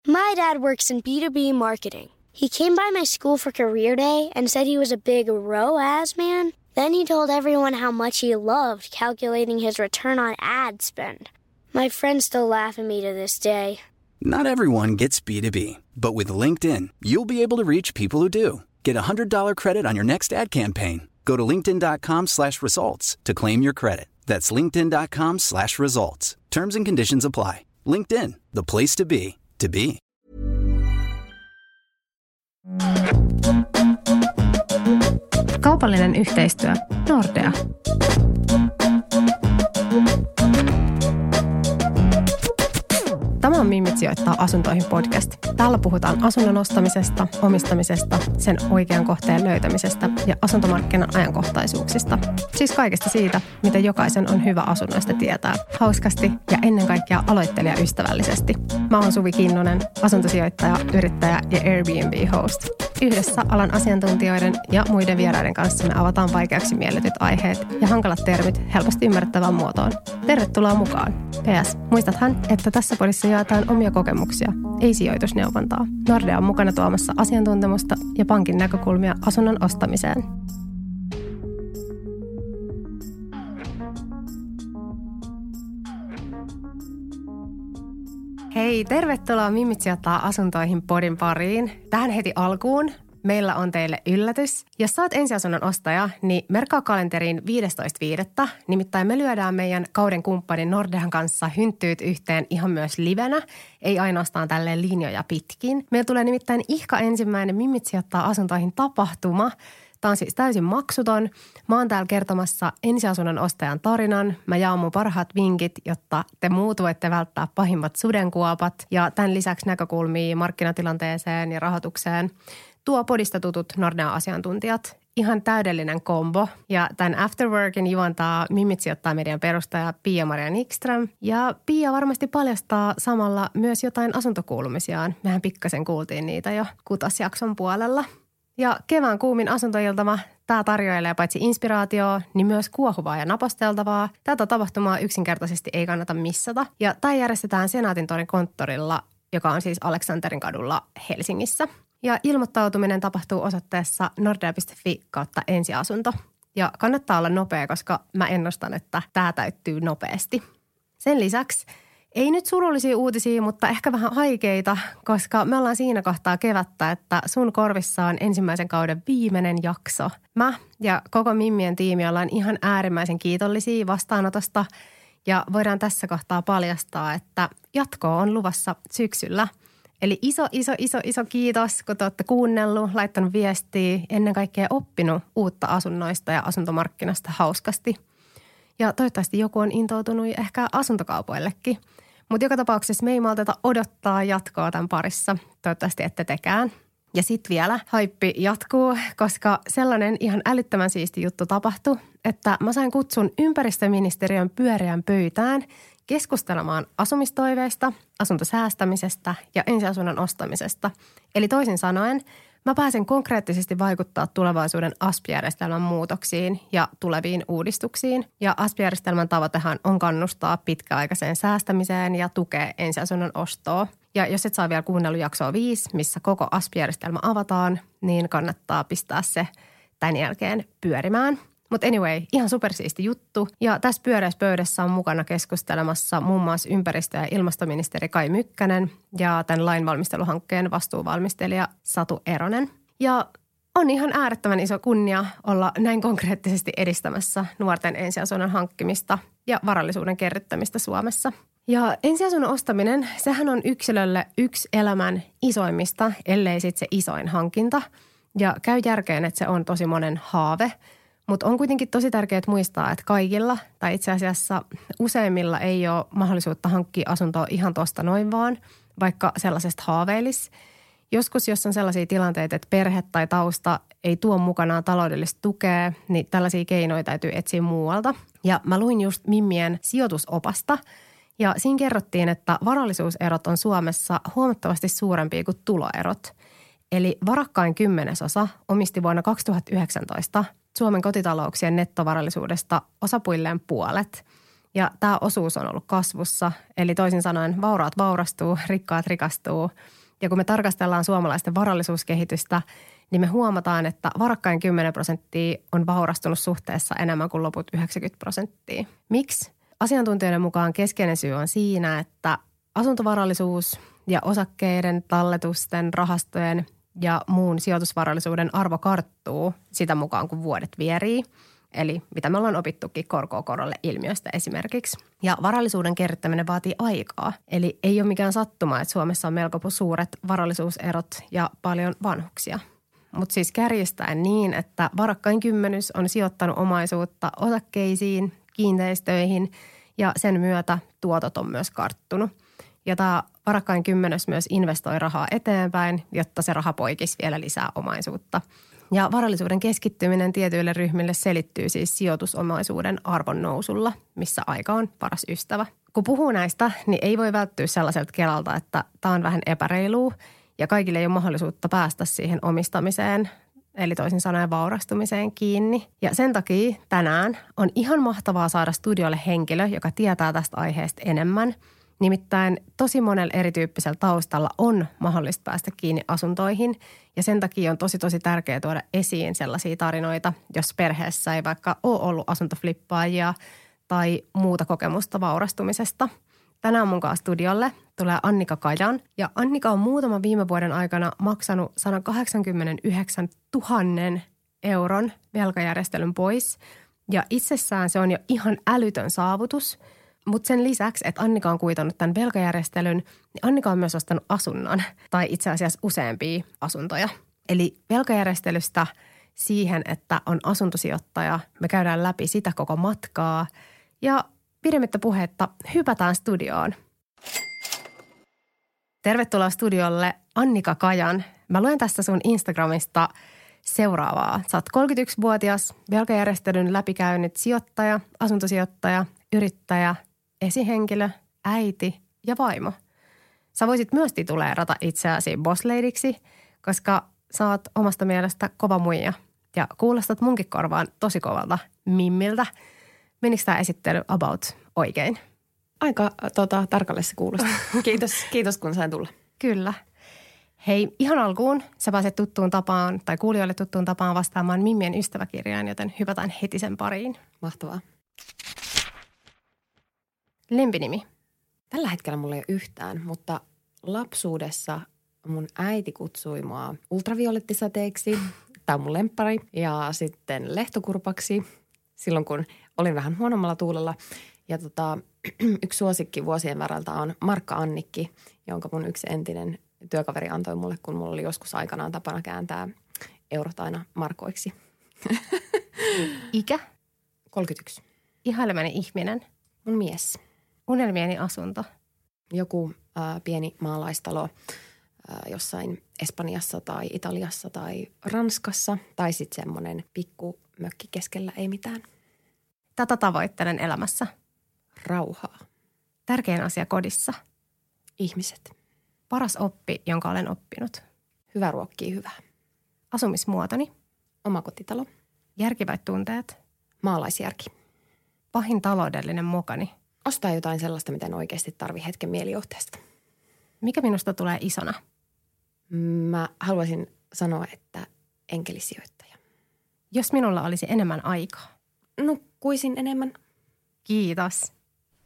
My dad works in B2B marketing. He came by my school for career day and said he was a big ROAS man. Then he told everyone how much he loved calculating his return on ad spend. My friends still laugh at me to this day. Not everyone gets B2B, but with LinkedIn, you'll be able to reach people who do. Get $100 credit on your next ad campaign. Go to linkedin.com/results to claim your credit. That's linkedin.com/results. Terms and conditions apply. LinkedIn, the place to be, to be. Kaupallinen yhteistyö. Nordea. Tämä on Mimmit sijoittaa asuntoihin podcast. Täällä puhutaan asunnon ostamisesta, omistamisesta, sen oikean kohteen löytämisestä ja asuntomarkkinan ajankohtaisuuksista. Siis kaikesta siitä, miten jokaisen on hyvä asunnoista tietää. Hauskasti ja ennen kaikkea aloittelijaystävällisesti. Mä oon Suvi Kinnunen, asuntosijoittaja, yrittäjä ja Airbnb-host. Yhdessä alan asiantuntijoiden ja muiden vieraiden kanssa me avataan vaikeaksi mielletyt aiheet ja hankalat termit helposti ymmärrettävään muotoon. Tervetuloa mukaan. PS, muistathan, että tässä podissa jaetaan omia kokemuksia, ei sijoitusneuvontaa. Nordea on mukana tuomassa asiantuntemusta ja pankin näkökulmia asunnon ostamiseen. Hei, tervetuloa Mimmit sijoittaa asuntoihin podin pariin. Tähän heti alkuun meillä on teille yllätys. Jos sä oot ensiasunnon ostaja, niin merkkaa kalenteriin 15.5. Nimittäin me lyödään meidän kauden kumppanin Nordean kanssa hynttyyt yhteen ihan myös livenä. Ei ainoastaan tälleen linjoja pitkin. Meillä tulee nimittäin ihka ensimmäinen Mimmit sijoittaa asuntoihin tapahtuma. Tämä on siis täysin maksuton. Mä oon täällä kertomassa ensiasunnon ostajan tarinan. Mä jaan mun parhaat vinkit, jotta te muut voitte välttää pahimmat sudenkuopat. Ja tämän lisäksi näkökulmia markkinatilanteeseen ja rahoitukseen tuo podista tutut Nordean asiantuntijat. Ihan täydellinen kombo. Ja tämän Afterworkin juontaa Mimmit sijoittaa median perustaja Pia-Maria Nikström. Ja Pia varmasti paljastaa samalla myös jotain asuntokuulumisiaan. Mehän pikkasen kuultiin niitä jo kutasjakson puolella. Ja kevään kuumin asuntoiltama, tämä tarjoilee paitsi inspiraatioa, niin myös kuohuvaa ja napasteltavaa. Tätä tapahtumaa yksinkertaisesti ei kannata missata. Ja tämä järjestetään Senaatintorin konttorilla, joka on siis Aleksanterin kadulla Helsingissä. Ja ilmoittautuminen tapahtuu osoitteessa nordea.fi/ensiasunto. Ja kannattaa olla nopea, koska mä ennustan, että tämä täyttyy nopeasti. Sen lisäksi ei nyt surullisia uutisia, mutta ehkä vähän haikeita, koska me ollaan siinä kohtaa kevättä, että sun korvissa on ensimmäisen kauden viimeinen jakso. Mä ja koko Mimmien tiimi ollaan ihan äärimmäisen kiitollisia vastaanotosta ja voidaan tässä kohtaa paljastaa, että jatkoa on luvassa syksyllä. Eli iso kiitos, kun te olette kuunnellut, laittanut viestiä, ennen kaikkea oppinut uutta asunnoista ja asuntomarkkinasta hauskasti. Ja toivottavasti joku on intoutunut ehkä asuntokaupoillekin. Mutta joka tapauksessa me ei malteta odottaa jatkoa tämän parissa. Toivottavasti ette tekään. Ja sitten vielä haippi jatkuu, koska sellainen ihan älyttömän siisti juttu tapahtui, että mä sain kutsun ympäristöministeriön pyöreän pöytään keskustelemaan asumistoiveista, asuntosäästämisestä ja ensiasunnon ostamisesta. Eli toisin sanoen, mä pääsen konkreettisesti vaikuttaa tulevaisuuden ASP-järjestelmän muutoksiin ja tuleviin uudistuksiin. Ja ASP-järjestelmän tavoitehan on kannustaa pitkäaikaiseen säästämiseen ja tukea ensiasunnon ostoa. Ja jos et saa vielä kuunnellut jaksoa 5, missä koko ASP-järjestelmä avataan, niin kannattaa pistää se tämän jälkeen pyörimään. Mutta anyway, ihan supersiisti juttu. Ja tässä pyöreässä pöydässä on mukana keskustelemassa muun muassa ympäristö- ja ilmastoministeri Kai Mykkänen ja tämän lainvalmisteluhankkeen vastuuvalmistelija Satu Eronen. Ja on ihan äärettömän iso kunnia olla näin konkreettisesti edistämässä nuorten ensiasunnon hankkimista ja varallisuuden kerryttämistä Suomessa. Ja ensiasunnon ostaminen, sehän on yksilölle yksi elämän isoimmista, ellei sitten se isoin hankinta. Ja käy järkeen, että se on tosi monen haave. Mutta on kuitenkin tosi tärkeää muistaa, että kaikilla tai itse asiassa useimmilla ei ole mahdollisuutta hankkia asuntoa ihan tuosta noin vaan, vaikka sellaisesta haaveilisi. Joskus, jos on sellaisia tilanteita, että perhe tai tausta ei tuo mukanaan taloudellista tukea, niin tällaisia keinoja täytyy etsiä muualta. Ja mä luin just Mimmien sijoitusopasta ja siinä kerrottiin, että varallisuuserot on Suomessa huomattavasti suurempia kuin tuloerot. Eli varakkain 10% omisti vuonna 2019 Suomen kotitalouksien nettovarallisuudesta osapuilleen puolet. Ja tämä osuus on ollut kasvussa, eli toisin sanoen vauraat vaurastuu, rikkaat rikastuu. Ja kun me tarkastellaan suomalaisten varallisuuskehitystä, niin me huomataan, että varakkain 10% on vaurastunut suhteessa enemmän kuin loput 90%. Miksi? Asiantuntijoiden mukaan keskeinen syy on siinä, että asuntovarallisuus ja osakkeiden, talletusten, rahastojen ja muun sijoitusvarallisuuden arvo karttuu sitä mukaan, kun vuodet vierii. Eli mitä me ollaan opittukin korkoa-korolle ilmiöstä esimerkiksi. Ja varallisuuden kerryttäminen vaatii aikaa. Eli ei ole mikään sattuma, että Suomessa on melko suuret varallisuuserot ja paljon vanhuksia. Mutta siis kärjistäen niin, että varakkain 10 on sijoittanut omaisuutta osakkeisiin, kiinteistöihin ja sen myötä tuotot on myös karttunut. Ja tämä varakkain 10 myös investoi rahaa eteenpäin, jotta se raha poikisi vielä lisää omaisuutta. Ja varallisuuden keskittyminen tietyille ryhmille selittyy siis sijoitusomaisuuden arvon nousulla, missä aika on paras ystävä. Kun puhuu näistä, niin ei voi välttyä sellaiselta kelalta, että tämä on vähän epäreilua ja kaikille ei ole mahdollisuutta päästä siihen omistamiseen, eli toisin sanoen vaurastumiseen kiinni. Ja sen takia tänään on ihan mahtavaa saada studiolle henkilö, joka tietää tästä aiheesta enemmän. Nimittäin tosi monella erityyppisellä taustalla on mahdollista päästä kiinni asuntoihin ja sen takia on tosi tärkeää tuoda esiin sellaisia tarinoita, jos perheessä ei vaikka ole ollut asuntoflippaajia tai muuta kokemusta vaurastumisesta. Tänään mun kanssa studiolle tulee Annika Kajan ja Annika on muutaman viime vuoden aikana maksanut 189 000 euron velkajärjestelyn pois ja itsessään se on jo ihan älytön saavutus. Mutta sen lisäksi, että Annika on kuitannut tämän velkajärjestelyn, niin Annika on myös ostanut asunnon tai itse asiassa useampia asuntoja. Eli velkajärjestelystä siihen, että on asuntosijoittaja, me käydään läpi sitä koko matkaa ja pidemmittä puhetta hypätään studioon. Tervetuloa studiolle Annika Kajan. Mä luen tästä sun Instagramista seuraavaa. Sä oot 31-vuotias, velkajärjestelyn läpikäynyt sijoittaja, asuntosijoittaja, yrittäjä, esihenkilö, äiti ja vaimo. Sä voisit myös tituleerata itseäsi bossladiksi, koska sä oot omasta mielestä kova muija ja kuulostat munkin korvaan tosi kovalta mimmiltä. Menikö tämä esittely about oikein? Aika tarkalle se kuulosti. Kiitos kun sain tulla. Kyllä. Hei, ihan alkuun sä pääset tuttuun tapaan tai kuulijoille tuttuun tapaan vastaamaan Mimmien ystäväkirjaan, joten hypätään heti sen pariin. Mahtavaa. Lempinimi? Tällä hetkellä mulla ei ole yhtään, mutta lapsuudessa mun äiti kutsui mua ultraviolettisateeksi. Tämä on mun lemppari. Ja sitten lehtokurpaksi silloin, kun olin vähän huonommalla tuulella. Ja yksi suosikki vuosien varalta on Markka Annikki, jonka mun yksi entinen työkaveri antoi mulle, kun mulla oli joskus aikanaan tapana kääntää eurot aina markoiksi. Ikä? 31. Ihailemani ihminen? Mun mies. Unelmieni asunto? Joku pieni maalaistalo jossain Espanjassa tai Italiassa tai Ranskassa. Tai sitten semmoinen pikku mökki keskellä ei mitään. Tätä tavoittelen elämässä. Rauhaa. Tärkein asia kodissa? Ihmiset. Paras oppi, jonka olen oppinut? Hyvä ruokkii hyvää. Asumismuotoni? Omakotitalo. Järkivät tunteet? Maalaisjärki. Pahin taloudellinen mokani? Ostaa jotain sellaista, mitä en oikeasti tarvi hetken mielijohteesta. Mikä minusta tulee isona? Mä haluaisin sanoa, että enkelisijoittaja. Jos minulla olisi enemmän aikaa? Nukkuisin enemmän. Kiitos.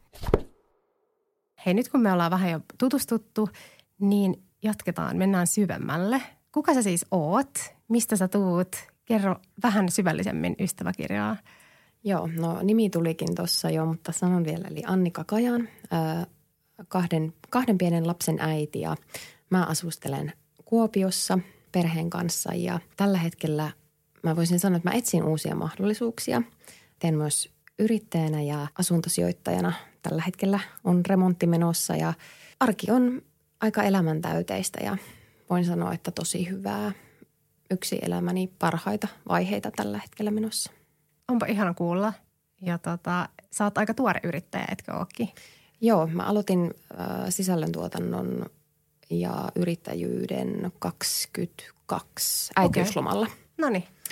Hei, nyt kun me ollaan vähän jo tutustuttu, niin jatketaan, mennään syvemmälle. Kuka sä siis oot? Mistä sä tuut? Kerro vähän syvällisemmin ystäväkirjaa. Joo, nimi tulikin tuossa jo, mutta sanon vielä, eli Annika Kajan, kahden pienen lapsen äiti ja mä asustelen Kuopiossa perheen kanssa ja tällä hetkellä mä voisin sanoa, että mä etsin uusia mahdollisuuksia. Teen myös yrittäjänä ja asuntosijoittajana. Tällä hetkellä on remontti menossa ja arki on aika elämäntäyteistä ja voin sanoa, että tosi hyvää. Yksi elämäni parhaita vaiheita tällä hetkellä menossa. Onpa ihana kuulla. Ja sä oot aika tuore yrittäjä, etkö ookin? Joo, mä aloitin sisällöntuotannon ja yrittäjyyden 22 äitiyslomalla. Noniin.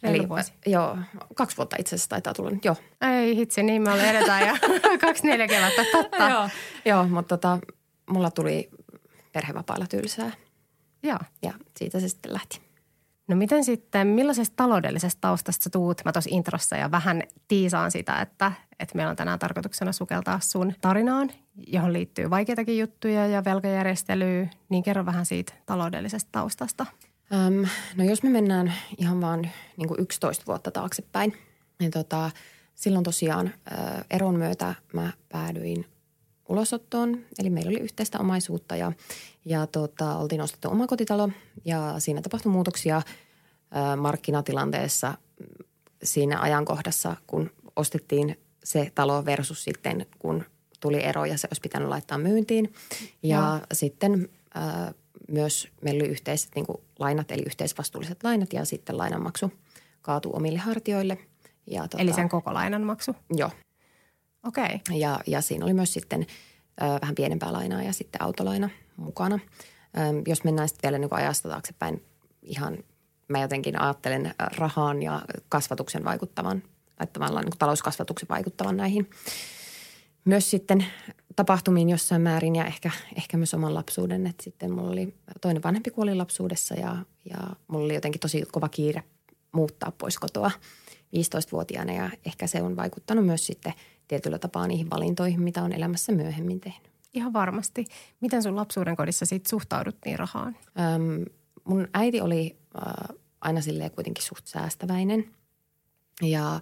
Reilu vuosi. Joo, 2 vuotta itse asiassa taitaa tulla nyt, joo. Ei hitsi, niin me ollaan edetään ja 24 kevättä, totta. Joo, mutta mulla tuli perhevapailla tylsää. Joo. Ja siitä se sitten lähti. No miten sitten, millaisesta taloudellisesta taustasta sä tuut? Mä tuossa introssa ja vähän tiisaan sitä, että meillä on tänään tarkoituksena sukeltaa sun tarinaan, johon liittyy vaikeitakin juttuja ja velkajärjestelyä. Niin kerro vähän siitä taloudellisesta taustasta. No jos me mennään ihan vaan niin kuin 11 vuotta taaksepäin, niin silloin tosiaan eron myötä mä päädyin ulosottoon. Eli meillä oli yhteistä omaisuutta ja oltiin ostettu omakotitalo ja siinä tapahtui muutoksia markkinatilanteessa siinä ajankohdassa, kun ostettiin se talo versus sitten, kun tuli ero ja se olisi pitänyt laittaa myyntiin. Ja sitten myös meillä oli yhteiset niin kuin lainat, eli yhteisvastuulliset lainat ja sitten lainanmaksu kaatui omille hartioille. Ja, eli sen koko lainanmaksu? Joo. Okei. Ja siinä oli myös sitten vähän pienempää lainaa ja sitten autolaina mukana. Jos mennään sitten vielä niin kuin ajasta taaksepäin ihan, mä jotenkin ajattelen rahaan ja kasvatuksen vaikuttavan, tai tavallaan niin kuin talouskasvatuksen vaikuttavan näihin. Myös sitten tapahtumiin jossain määrin ja ehkä myös oman lapsuuden, että sitten mulla oli toinen vanhempi kuoli lapsuudessa ja mulla oli jotenkin tosi kova kiire muuttaa pois kotoa 15-vuotiaana ja ehkä se on vaikuttanut myös sitten tietyllä tapaa niihin valintoihin, mitä on elämässä myöhemmin tehnyt. Ihan varmasti. Miten sun lapsuuden kodissa sitten suhtauduttiin rahaan? Mun äiti oli aina silleen kuitenkin suht säästäväinen ja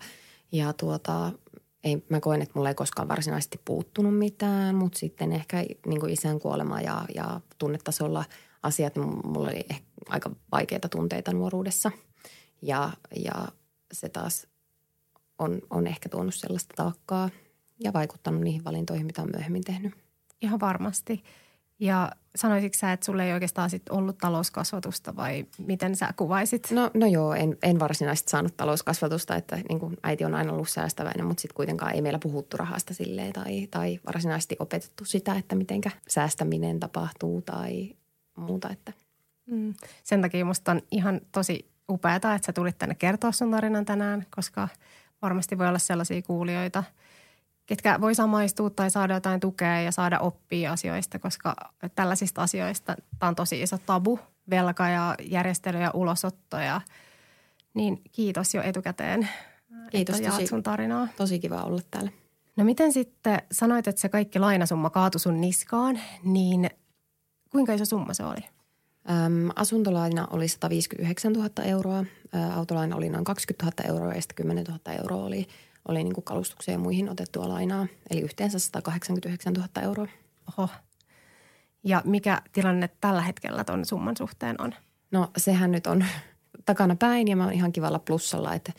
mä koen, että mulla ei koskaan varsinaisesti puuttunut mitään, mutta sitten ehkä niin kuin isän kuolema ja tunnetasolla asiat, mulla oli ehkä aika vaikeita tunteita nuoruudessa ja se taas on ehkä tuonut sellaista taakkaa ja vaikuttanut niihin valintoihin, mitä on myöhemmin tehnyt. Ihan varmasti. Ja sanoisitko sä, että sulla ei oikeastaan sit ollut talouskasvatusta vai miten sä kuvaisit? No joo, en varsinaisesti saanut talouskasvatusta, että niin kuin äiti on aina ollut säästäväinen, mutta sitten kuitenkaan ei meillä puhuttu rahasta silleen tai varsinaisesti opetettu sitä, että mitenkä säästäminen tapahtuu tai muuta. Että. Sen takia musta on ihan tosi upeata, että sä tulit tänne kertoa sun tarinan tänään, koska varmasti voi olla sellaisia kuulijoita, ketkä voi samaistua tai saada jotain tukea ja saada oppia asioista, koska tällaisista asioista tämä on tosi iso tabu, velka ja järjestely ja ulosotto. Niin kiitos jo etukäteen, kiitos, että jaat sun tarinaa. Tosi kiva olla täällä. No miten sitten sanoit, että se kaikki lainasumma kaatui sun niskaan, niin kuinka iso summa se oli? Asuntolaina oli 159 000 euroa, autolaina oli noin 20 000 euroa ja sitten 10 000 euroa oli niin kuin kalustukseen ja muihin otettua lainaa, eli yhteensä 189 000 euroa. Oho. Ja mikä tilanne tällä hetkellä ton summan suhteen on? No sehän nyt on takana päin ja mä oon ihan kivalla plussalla, että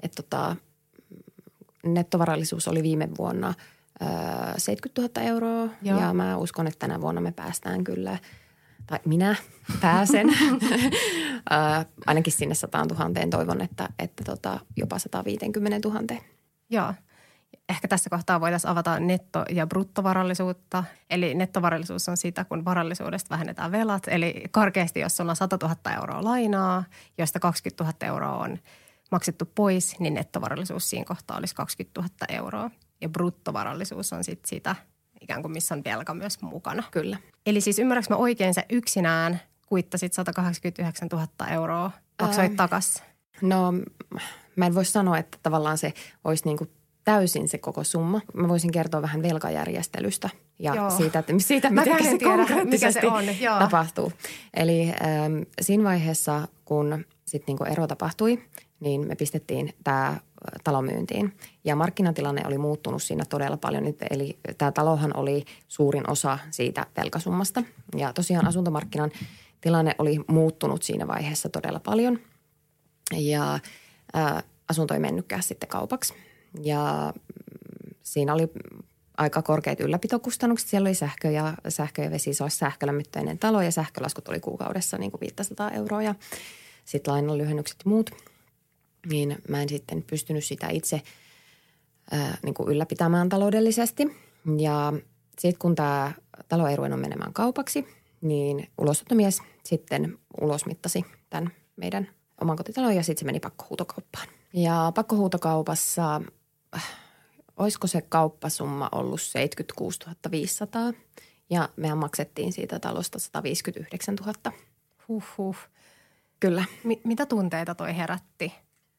nettovarallisuus oli viime vuonna 70 000 euroa. Joo. Ja mä uskon, että tänä vuonna me päästään kyllä, tai minä pääsen ainakin sinne 100 000. Toivon, että jopa 150 000. Joo. Ehkä tässä kohtaa voitaisiin avata netto- ja bruttovarallisuutta. Eli nettovarallisuus on sitä, kun varallisuudesta vähennetään velat. Eli karkeasti, jos sulla on 100 000 euroa lainaa, josta 20 000 euroa on maksettu pois, niin nettovarallisuus siinä kohtaa olisi 20 000 euroa. Ja bruttovarallisuus on sitten sitä, ikään kuin missä on velka myös mukana. Kyllä. Eli siis ymmärrätkö mä oikein, sä yksinään kuittasit 189 000 euroa, maksoit takaisin? No mä en voi sanoa, että tavallaan se olisi niin kuin täysin se koko summa. Mä voisin kertoa vähän velkajärjestelystä ja siitä miten se konkreettisesti tapahtuu. Eli siinä vaiheessa, kun sitten niinku ero tapahtui, niin me pistettiin tämä talo myyntiin. Ja markkinatilanne oli muuttunut siinä todella paljon. Eli tämä talohan oli suurin osa siitä velkasummasta. Ja tosiaan asuntomarkkinan tilanne oli muuttunut siinä vaiheessa todella paljon. Ja asunto ei mennytkään sitten kaupaksi. Ja siinä oli aika korkeat ylläpitokustannukset. Siellä oli sähkö ja vesi, se olisi sähkölämmitteinen talo ja sähkölaskut oli kuukaudessa niin kuin 500 euroa ja sitten lainan lyhennykset ja muut. Niin mä en sitten pystynyt sitä itse niin kuin ylläpitämään taloudellisesti. Ja sitten kun tämä talo ei ruvennut menemään kaupaksi, niin ulosottomies sitten ulosmittasi tämän meidän oman kotitalon ja sitten se meni pakkohuutokauppaan. Ja pakkohuutokaupassa, olisiko se kauppasumma ollut 76 500 ja mehän maksettiin siitä talosta 159 000. Huhhuh. Kyllä. Mitä tunteita toi herätti?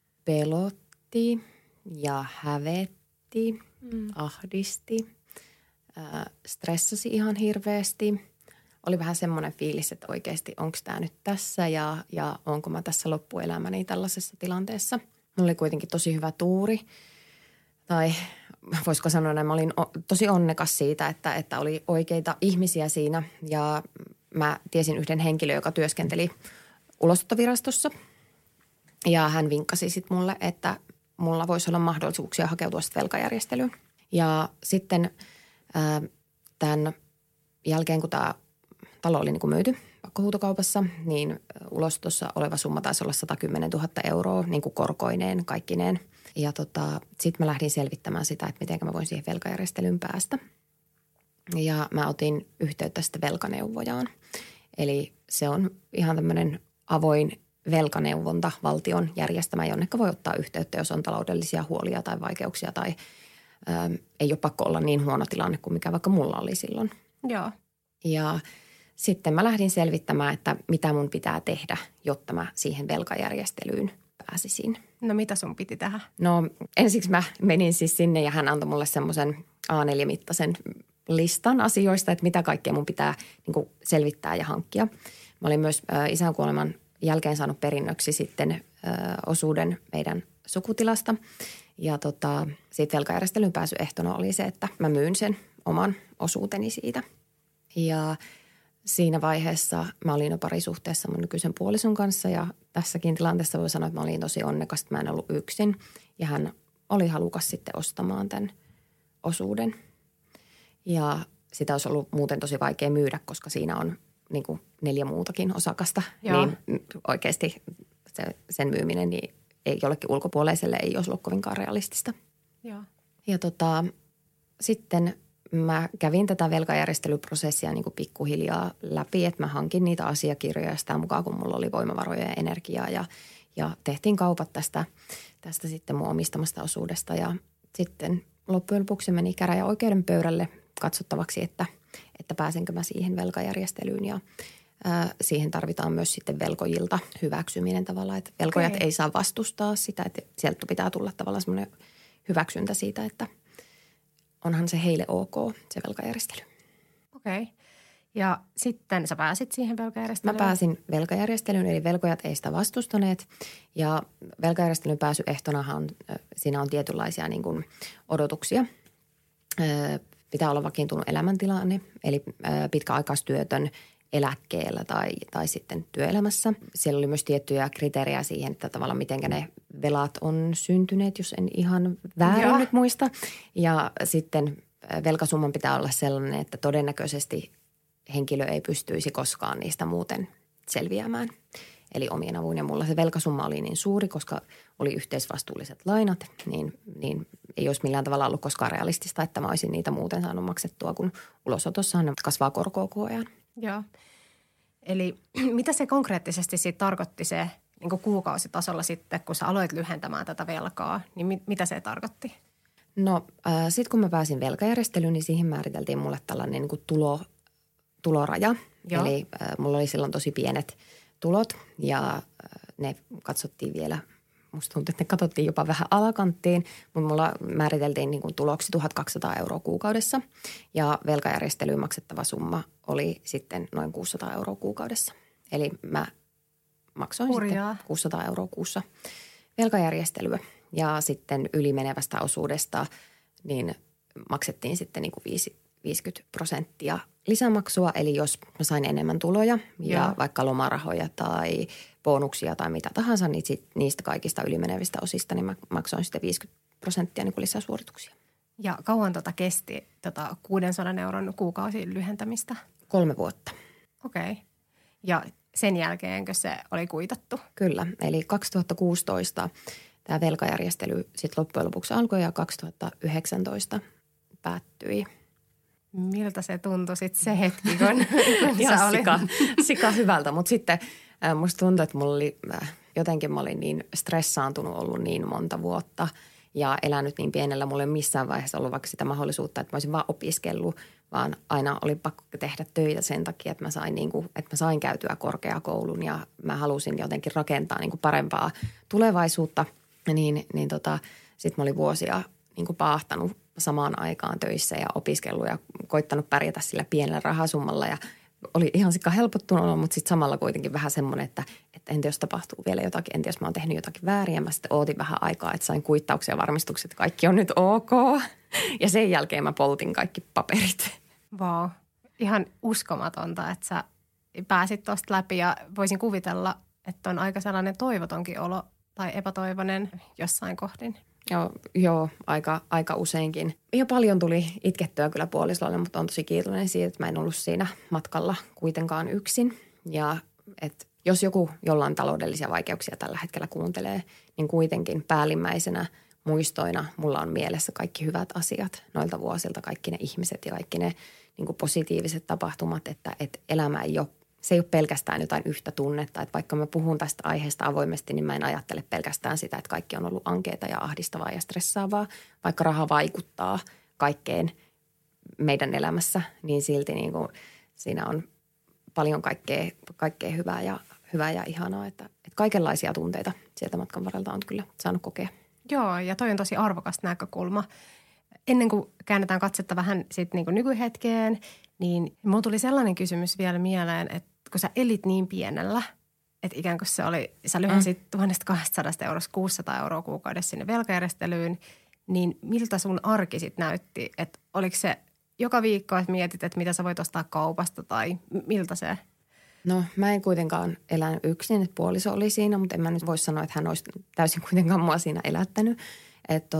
Pelotti ja hävetti, ahdisti, stressasi ihan hirveästi. Oli vähän semmoinen fiilis, että oikeasti onko tämä nyt tässä ja onko mä tässä loppuelämäni tällaisessa tilanteessa. Mulla oli kuitenkin tosi hyvä tuuri. Tai voisiko sanoa, että mä olin tosi onnekas siitä, että oli oikeita ihmisiä siinä. Ja mä tiesin yhden henkilön, joka työskenteli ulosottovirastossa. Ja hän vinkkasi sitten mulle, että mulla voisi olla mahdollisuuksia hakeutua sitten velkajärjestelyyn. Ja sitten tämän jälkeen, kun tämä talo oli niin kuin myyty pakkohuutokaupassa, niin ulosotossa oleva summa taisi olla 110 000 euroa niin kuin korkoineen, kaikkineen. Ja sitten mä lähdin selvittämään sitä, että miten mä voin siihen velkajärjestelyyn päästä. Ja mä otin yhteyttä sitten velkaneuvojaan. Eli se on ihan tämmöinen avoin velkaneuvonta valtion järjestämä, jonne voi ottaa yhteyttä, jos on taloudellisia huolia tai vaikeuksia tai ei ole pakko olla niin huono tilanne kuin mikä vaikka mulla oli silloin. Joo. Ja sitten mä lähdin selvittämään, että mitä mun pitää tehdä, jotta mä siihen velkajärjestelyyn pääsisin. No mitä sun piti tehdä? No ensiksi mä menin siis sinne ja hän antoi mulle semmoisen A4-mittaisen listan asioista, että mitä kaikkea mun pitää niin kuin selvittää ja hankkia. Mä olin myös isän kuoleman jälkeen saanut perinnöksi sitten osuuden meidän sukutilasta. Ja siitä velkajärjestelyn pääsyehtona oli se, että mä myyn sen oman osuuteni siitä. Ja siinä vaiheessa mä olin jo parisuhteessa mun nykyisen puolison kanssa ja tässäkin tilanteessa voi sanoa, että mä olin tosi onnekas, että mä en ollut yksin. Ja hän oli halukas sitten ostamaan tämän osuuden. Ja sitä olisi ollut muuten tosi vaikea myydä, koska siinä on niin kuin 4 muutakin osakasta. Joo. Niin oikeasti sen myyminen niin ei jollekin ulkopuoleiselle ei olisi ollut kovinkaan realistista. Joo. Ja sitten mä kävin tätä velkajärjestelyprosessia niin kuin pikkuhiljaa läpi, että mä hankin niitä asiakirjoja sitä mukaan, kun mulla oli voimavaroja ja energiaa ja tehtiin kaupat tästä sitten mun omistamasta osuudesta ja sitten loppujen lopuksi meni käräjäoikeuden pöydälle katsottavaksi, että pääsenkö mä siihen velkajärjestelyyn ja siihen tarvitaan myös sitten velkojilta hyväksyminen tavallaan, että velkojat ei saa vastustaa sitä, että sieltä pitää tulla tavallaan semmoinen hyväksyntä siitä, että onhan se heille ok, se velkajärjestely. Okei. Ja sitten sä pääsit siihen velkajärjestelyyn? Mä pääsin velkajärjestelyyn, eli velkojat ei sitä vastustaneet. Ja velkajärjestelyn pääsyehtonahan siinä on tietynlaisia niin kuin odotuksia. Pitää olla vakiintunut elämäntilanne, eli pitkäaikaistyötön eläkkeellä tai sitten työelämässä. Siellä oli myös tiettyjä kriteerejä siihen, että tavallaan miten ne velat on syntyneet, jos en ihan väärin nyt muista. Ja sitten velkasumman pitää olla sellainen, että todennäköisesti henkilö ei pystyisi koskaan niistä muuten selviämään. Eli omien avuin. Ja mulla se velkasumma oli niin suuri, koska oli yhteisvastuulliset lainat, niin ei olisi millään tavalla ollut koskaan realistista, että mä olisin niitä muuten saanut maksettua, kun ulosotossahan kasvaa korkoa koko ajan. Joo. Eli mitä se konkreettisesti siitä tarkoitti se niin kuin kuukausitasolla sitten, kun sä aloit lyhentämään tätä velkaa, niin mitä se tarkoitti? No sitten kun mä pääsin velkajärjestelyyn, niin siihen määriteltiin mulle tällainen niin kuin tuloraja. Joo. Eli mulla oli silloin tosi pienet tulot ja ne katsottiin vielä, musta tuntuu, että ne katsottiin jopa vähän alakanttiin, mutta mulla määriteltiin niin kuin tuloksi 1 200 euroa kuukaudessa ja velkajärjestelyyn maksettava summa oli sitten noin 600 euroa kuukaudessa. Eli mä maksoin sitten 600 euroa kuussa velkajärjestelyä ja sitten ylimenevästä osuudesta niin maksettiin sitten niin kuin 50% lisämaksua. Eli jos mä sain enemmän tuloja ja vaikka lomarahoja tai bonuksia tai mitä tahansa, niin niistä kaikista ylimenevistä osista niin mä maksoin sitten 50% niin kuin lisäsuorituksia. Ja kauan kesti 600 euron kuukausin lyhentämistä? 3 vuotta. Okei. Ja sen jälkeenkö se oli kuitattu? Kyllä. Eli 2016 tämä velkajärjestely sitten loppujen lopuksi alkoi ja 2019 päättyi. Miltä se tuntui sitten se hetki, kun ihan sika hyvältä, mutta sitten musta tuntui, että jotenkin mä olin niin stressaantunut ollut niin monta vuotta ja elänyt niin pienellä. Mulla ei missään vaiheessa ollut vaikka sitä mahdollisuutta, että mä olisin vaan opiskellut, vaan aina oli pakko tehdä töitä sen takia, että mä sain käytyä korkeakoulun ja mä halusin jotenkin rakentaa parempaa tulevaisuutta. Sitten mä olin vuosia paahtanut samaan aikaan töissä ja opiskellut ja koittanut pärjätä sillä pienellä rahasummalla ja oli ihan sikka helpottunut, mutta sitten samalla kuitenkin vähän semmoinen, että entä jos tapahtuu vielä jotakin, entä jos mä oon tehnyt jotakin väärin ja mä sitten ootin vähän aikaa, että sain kuittauksia ja varmistukset, että kaikki on nyt ok. Ja sen jälkeen mä poltin kaikki paperit. Vau, ihan uskomatonta, että sä pääsit tosta läpi ja voisin kuvitella, että on aika sellainen toivotonkin olo tai epätoivoinen jossain kohdin. Joo, aika useinkin. Ja paljon tuli itkettyä kyllä puolisolle, mutta on tosi kiitollinen siitä, että mä en ollut siinä matkalla kuitenkaan yksin. Ja että jos joku jollain taloudellisia vaikeuksia tällä hetkellä kuuntelee, niin kuitenkin päällimmäisenä muistoina mulla on mielessä kaikki hyvät asiat noilta vuosilta, kaikki ne ihmiset ja kaikki ne positiiviset tapahtumat, että elämä se ei ole pelkästään jotain yhtä tunnetta. Että vaikka mä puhun tästä aiheesta avoimesti, niin mä en ajattele pelkästään sitä, että kaikki on ollut ankeata ja ahdistavaa ja stressaavaa. Vaikka raha vaikuttaa kaikkeen meidän elämässä, niin silti siinä on paljon kaikkea hyvää ja ihanaa. Että kaikenlaisia tunteita sieltä matkan varrelta on kyllä saanut kokea. Joo, ja toi on tosi arvokas näkökulma. Ennen kuin käännetään katsetta vähän sitten nykyhetkeen, niin mulla tuli sellainen kysymys vielä mieleen, että kun sä elit niin pienellä, että ikään kuin sä lyhäsit 1200 eurosta 600 euroa kuukaudessa sinne velkajärjestelyyn, niin miltä sun arki sitten näytti? Että oliko se joka viikko, että mietit, että mitä sä voit ostaa kaupasta tai miltä se? No mä en kuitenkaan elänyt yksin, että puoliso oli siinä, mutta en mä nyt voi sanoa, että hän olisi täysin kuitenkaan mua siinä elättänyt. Että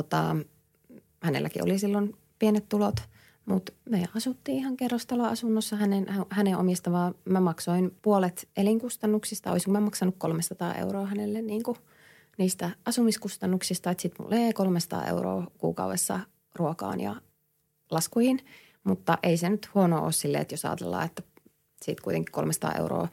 hänelläkin oli silloin pienet tulot. Mutta me asuttiin ihan kerrostaloasunnossa hänen omistavaa. Mä maksoin puolet elinkustannuksista. Olisin mä maksanut 300 euroa hänelle niistä asumiskustannuksista. Että sitten mulla ei 300 euroa kuukaudessa ruokaan ja laskuihin. Mutta ei se nyt huono ole silleen, että jos ajatellaan, että siitä kuitenkin 300 euroa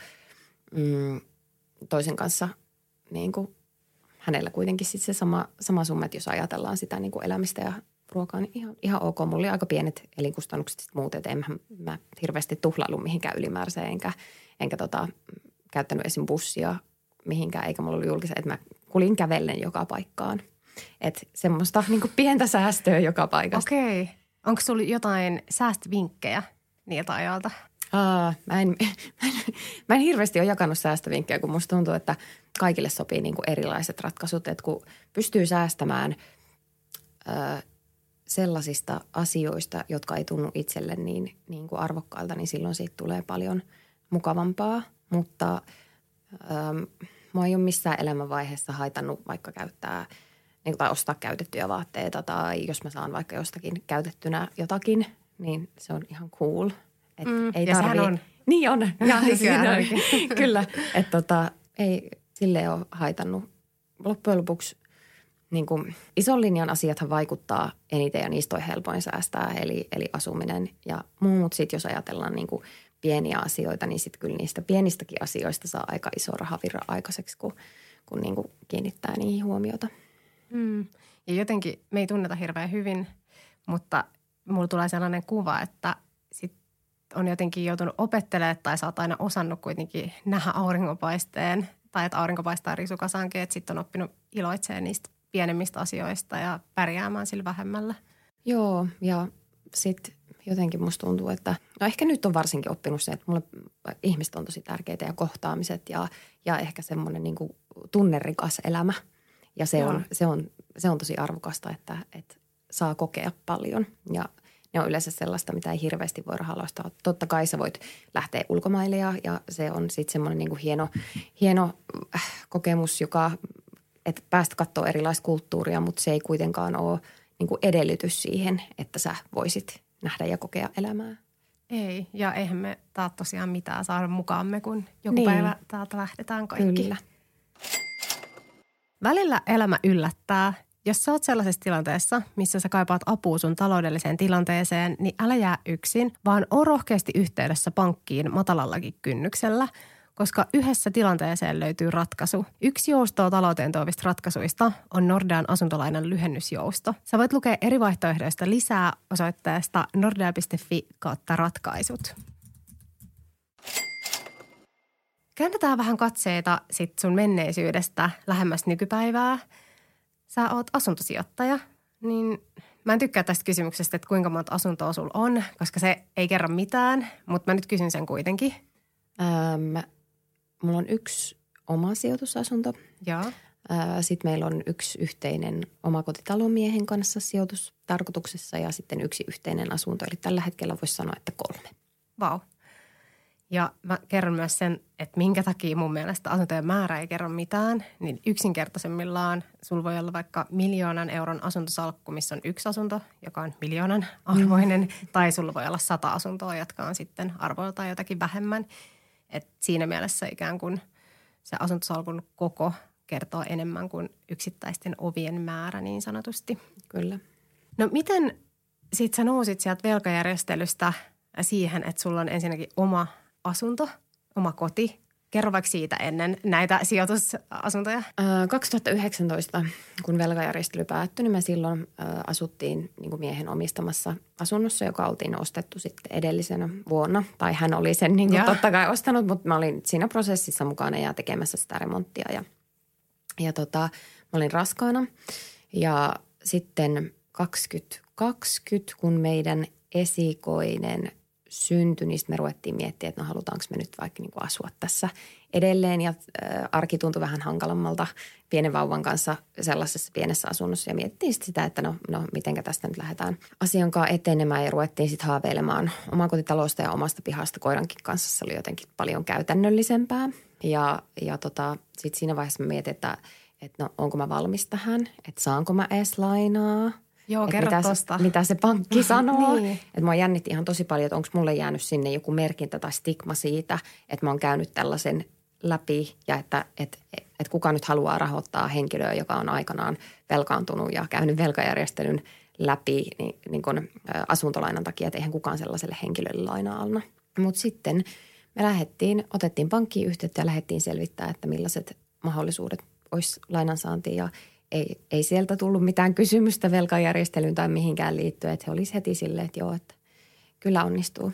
toisen kanssa hänellä kuitenkin sitten se sama summa, että jos ajatellaan sitä elämistä ja ruokaa, niin ihan ok. Mulla oli aika pienet elinkustannukset sitten muuten, että en mä hirveästi tuhlaillut mihinkään ylimääräiseen, enkä käyttänyt esim. Bussia mihinkään, eikä mulla ollut julkisen, että mä kulin kävellen joka paikkaan. Että semmoista pientä säästöä joka paikasta. Okei. Onko sulla jotain säästövinkkejä niiltä ajalta? Mä en hirveästi ole jakanut säästövinkkejä, kun musta tuntuu, että kaikille sopii erilaiset ratkaisut, että kun pystyy säästämään sellaisista asioista, jotka ei tunnu itselle niin kuin arvokkailta, niin silloin siitä tulee paljon mukavampaa. Mutta mua ei ole missään elämänvaiheessa haitannut vaikka käyttää tai ostaa käytettyjä vaatteita tai jos mä saan vaikka jostakin käytettynä jotakin, niin se on ihan cool. Ei ja sehän on. Niin on. Kyllä. Että ei silleen ole haitannut. Loppujen lopuksi ison linjan asiathan vaikuttaa eniten ja niistä on helpoin säästää, eli asuminen ja muu. Mutta sitten jos ajatellaan pieniä asioita, niin sitten kyllä niistä pienistäkin asioista saa aika iso rahavirra aikaiseksi, kun kiinnittää niihin huomiota. Ja jotenkin me ei tunneta hirveän hyvin, mutta mulla tulee sellainen kuva, että sit on jotenkin joutunut opettelemaan tai sä oot aina osannut kuitenkin nähdä auringonpaisteen tai että aurinko paistaa risukasankin, että sitten on oppinut iloitsemaan niistä pienemmistä asioista ja pärjäämään sillä vähemmällä. Joo, ja sitten jotenkin musta tuntuu, että no ehkä nyt on varsinkin oppinut se, että mulle ihmiset on tosi tärkeitä ja kohtaamiset ja ehkä semmoinen tunnerikas elämä. Ja se on tosi arvokasta, että saa kokea paljon ja ne on yleensä sellaista, mitä ei hirveästi voi rahalla ostaa. Totta kai sä voit lähteä ulkomaille ja se on sitten semmoinen hieno kokemus, että päästä katsoa erilaista kulttuuria, mutta se ei kuitenkaan ole edellytys siihen, että sä voisit nähdä ja kokea elämää. Ei, ja eihän me tosiaan mitään saada mukaamme, kun joku päivä täältä lähdetään kaikki. Kyllä. Välillä elämä yllättää Jos sä oot sellaisessa tilanteessa, missä sä kaipaat apua sun taloudelliseen tilanteeseen, niin älä jää yksin, vaan oo rohkeasti yhteydessä pankkiin matalallakin kynnyksellä, koska yhdessä tilanteeseen löytyy ratkaisu. Yksi joustoa talouteen tuovista ratkaisuista on Nordean asuntolainan lyhennysjousto. Sä voit lukea eri vaihtoehdoista lisää osoitteesta nordea.fi/ratkaisut. Käännetään vähän katseita sit sun menneisyydestä lähemmäs nykypäivää. Sä oot asuntosijoittaja, niin mä en tykkää tästä kysymyksestä, että kuinka monta asuntoa sulla on, koska se ei kerro mitään, mutta mä nyt kysyn sen kuitenkin. Mulla on yksi oma sijoitusasunto. Joo. Sitten meillä on yksi yhteinen omakotitalomiehen kanssa sijoitustarkoituksessa ja sitten yksi yhteinen asunto. Eli tällä hetkellä voisi sanoa, että 3. Vau. Ja mä kerron myös sen, että minkä takia mun mielestä asuntojen määrä ei kerro mitään. Niin yksinkertaisemmillaan sulla voi olla vaikka 1 000 000 euron asuntosalkku, missä on yksi asunto, joka on 1 000 000 arvoinen. Tai sulla voi olla 100 asuntoa, jotka on sitten arvoiltaan jotakin vähemmän. Et siinä mielessä ikään kuin se asuntosalkun koko kertoo enemmän kuin yksittäisten ovien määrä niin sanotusti. Kyllä. No miten sit sä nousit sieltä velkajärjestelystä siihen, että sulla on ensinnäkin oma asunto, oma koti? Kerro vaikka siitä ennen näitä sijoitusasuntoja. 2019, kun velkajärjestely päättyi, niin me silloin asuttiin niin kuin miehen omistamassa asunnossa, joka oltiin ostettu sitten edellisenä vuonna. Tai hän oli sen niin kuin totta kai ostanut, mutta mä olin siinä prosessissa mukana ja tekemässä sitä remonttia. Ja mä olin raskaana ja sitten 2020, kun meidän esikoinen syntyi, niin me ruvettiin miettimään, että no halutaanko me nyt vaikka niin kuin asua tässä edelleen. Ja arki tuntui vähän hankalammalta pienen vauvan kanssa sellaisessa pienessä asunnossa. Ja mietittiin sitä, että no mitenkä tästä nyt lähdetään asiankaan etenemään. Ja ruvettiin sitten haaveilemaan omakotitalosta ja omasta pihasta koirankin kanssa. Se oli jotenkin paljon käytännöllisempää. Ja sitten siinä vaiheessa mä mietin, että no onko mä valmis tähän, että saanko mä edes lainaa. Joo, kerro tosta. Mitä se pankki sanoo. Niin. Että mua jännitti ihan tosi paljon, että onko mulle jäänyt sinne joku merkintä tai stigma siitä, että mä oon käynyt tällaisen läpi ja että kuka nyt haluaa rahoittaa henkilöä, joka on aikanaan velkaantunut ja käynyt velkajärjestelyn läpi niin kuin asuntolainan takia, että eihän kukaan sellaiselle henkilölle lainaa anna. Mutta sitten me otettiin pankkiin yhteyttä ja lähdettiin selvittää, että millaiset mahdollisuudet olisi lainansaantiin ja ei sieltä tullut mitään kysymystä velkajärjestelyyn tai mihinkään liittyen, että he olisivat heti silleen, että joo, että kyllä onnistuu.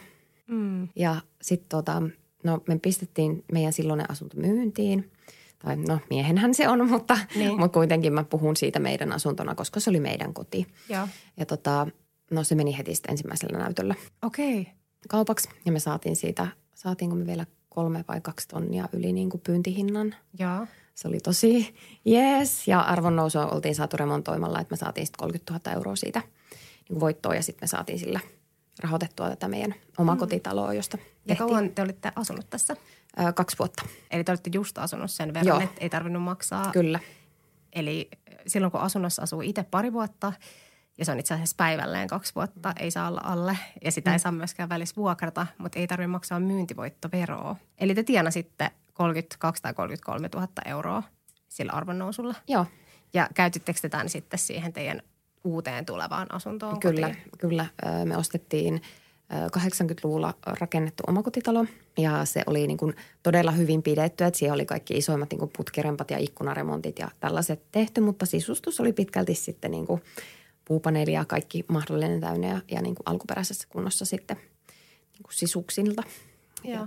Ja sitten me pistettiin meidän silloinen asunto myyntiin. Tai no miehenhän se on, mutta kuitenkin mä puhun siitä meidän asuntona, koska se oli meidän koti. Joo. Ja se meni heti sitten ensimmäisellä näytöllä kaupaksi. Ja me saatiinko me vielä 3 vai 2 tonnia yli niin kuin pyyntihinnan. Joo. Se oli tosi jees ja arvonnousua oltiin saatu remontoimalla, että me saatiin sitten 30 000 euroa siitä niin voittoa ja sitten me saatiin sillä rahoitettua tätä meidän omakotitaloa, josta tehtiin. Ja kauan te olitte asunut tässä? 2 vuotta. Eli te olitte just asunut sen verran, että ei tarvinnut maksaa. Kyllä. Eli silloin kun asunnossa asuu itse 2 vuotta ja se on itse asiassa päivälleen 2 vuotta, ei saa olla alle ja sitä ei saa myöskään välissä vuokrata, mutta ei tarvitse maksaa myyntivoittoveroa. Eli te tienasitte 32 tai 33 000 euroa sillä arvonnousulla. Joo. Ja käytittekö te tämän sitten siihen teidän uuteen tulevaan asuntoon? Kyllä. Me ostettiin 80-luvulla rakennettu omakotitalo ja se oli niin kuin todella hyvin pidetty. Että siellä oli kaikki isoimmat niin kuin putkirempat ja ikkunaremontit ja tällaiset tehty, mutta sisustus oli pitkälti sitten niin kuin puupaneeli ja kaikki mahdollinen täynnä ja niin kuin alkuperäisessä kunnossa sitten niin kuin sisuksilta. Ja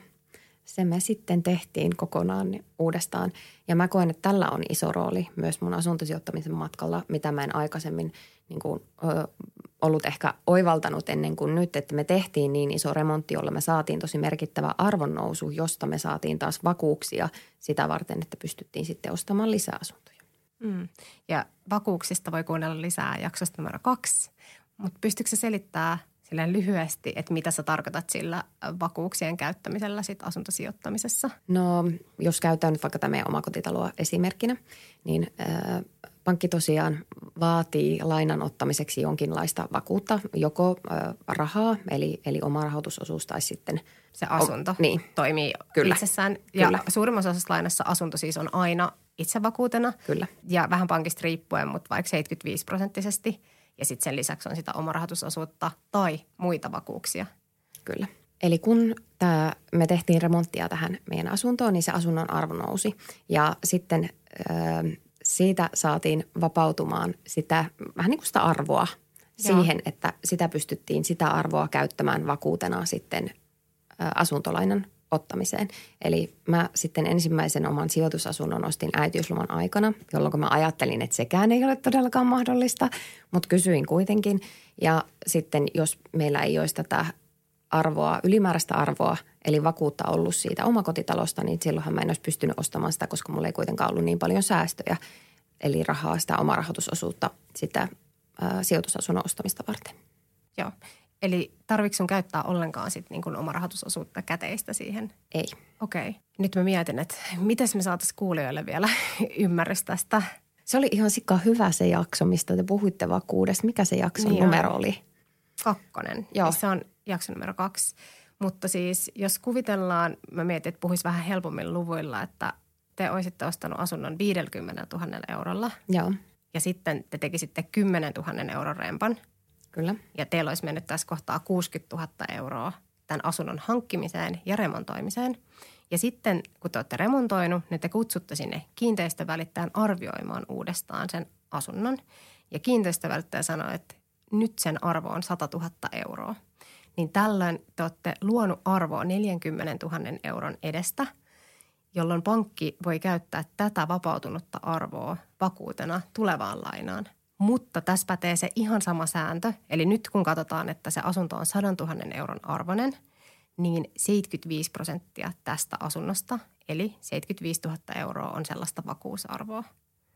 se me sitten tehtiin kokonaan uudestaan. Ja mä koen, että tällä on iso rooli myös mun asuntosijoittamisen matkalla, mitä mä en aikaisemmin niin kuin, ollut ehkä oivaltanut ennen kuin nyt, että me tehtiin niin iso remontti, jolla me saatiin tosi merkittävä arvonnousu, josta me saatiin taas vakuuksia sitä varten, että pystyttiin sitten ostamaan lisää asuntoja. Ja vakuuksista voi kuunnella lisää jaksosta numero 2, mutta pystytkö sä selittämään silleen lyhyesti, että mitä sä tarkoitat sillä vakuuksien käyttämisellä sit asuntosijoittamisessa? No, jos käytetään nyt vaikka tämä meidän omakotitaloa esimerkkinä, niin pankki tosiaan vaatii lainan ottamiseksi jonkinlaista vakuutta, joko rahaa, eli oma rahoitusosuus tai sitten se asunto toimii Kyllä. itsessään. Ja suurimmassa osassa lainassa asunto siis on aina itsevakuutena. Kyllä. Ja vähän pankista riippuen, mutta vaikka 75%. Ja sitten sen lisäksi on sitä omarahoitusosuutta tai muita vakuuksia. Kyllä. Eli kun me tehtiin remonttia tähän meidän asuntoon, niin se asunnon arvo nousi. Ja sitten siitä saatiin vapautumaan sitä vähän niin kuin sitä arvoa siihen, että sitä pystyttiin sitä arvoa käyttämään vakuutena sitten asuntolainan ottamiseen. Eli mä sitten ensimmäisen oman sijoitusasunnon ostin äitiysloman aikana, jolloin mä ajattelin, että sekään ei ole todellakaan mahdollista, mutta kysyin kuitenkin. Ja sitten jos meillä ei olisi tätä arvoa, ylimääräistä arvoa, eli vakuutta ollut siitä omakotitalosta, niin silloinhan mä en olisi pystynyt ostamaan sitä, koska mulla ei kuitenkaan ollut niin paljon säästöjä, eli rahaa sitä omarahoitusosuutta sitä sijoitusasunnon ostamista varten. Joo. Eli tarvitsetko sun käyttää ollenkaan sit niin kuin omarahoitusosuutta käteistä siihen? Ei. Okei. Nyt mä mietin, että miten me saataisiin kuulijoille vielä ymmärrys tästä. Se oli ihan sikka hyvä se jakso, mistä te puhuitte vakuudesta. Mikä se jakson numero oli? 2. Joo. Se on jakso numero 2. Mutta siis jos kuvitellaan, mä mietin, että puhuisi vähän helpommin luvuilla, että te olisitte ostanut asunnon 50 000 eurolla. Joo. Ja sitten te tekisitte 10 000 euron rempan. Kyllä. Ja teillä olisi mennyt tässä kohtaa 60 000 euroa tämän asunnon hankkimiseen ja remontoimiseen. Ja sitten kun te olette remontoinut, niin te kutsutte sinne kiinteistövälittäjän arvioimaan uudestaan sen asunnon. Ja kiinteistövälittäjä sanoo, että nyt sen arvo on 100 000 euroa. Niin tällöin te olette luonut arvoa 40 000 euron edestä, jolloin pankki voi käyttää tätä vapautunutta arvoa vakuutena tulevaan lainaan. Mutta tässä pätee se ihan sama sääntö. Eli nyt kun katsotaan, että se asunto on 100 000 euron arvoinen, niin 75% tästä asunnosta, eli 75 000 euroa on sellaista vakuusarvoa.